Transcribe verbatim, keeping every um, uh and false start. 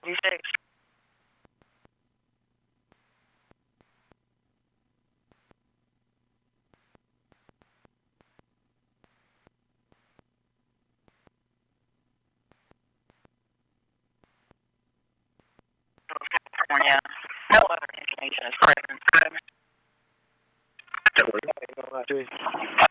You say California. No other information is present. Don't worry about it.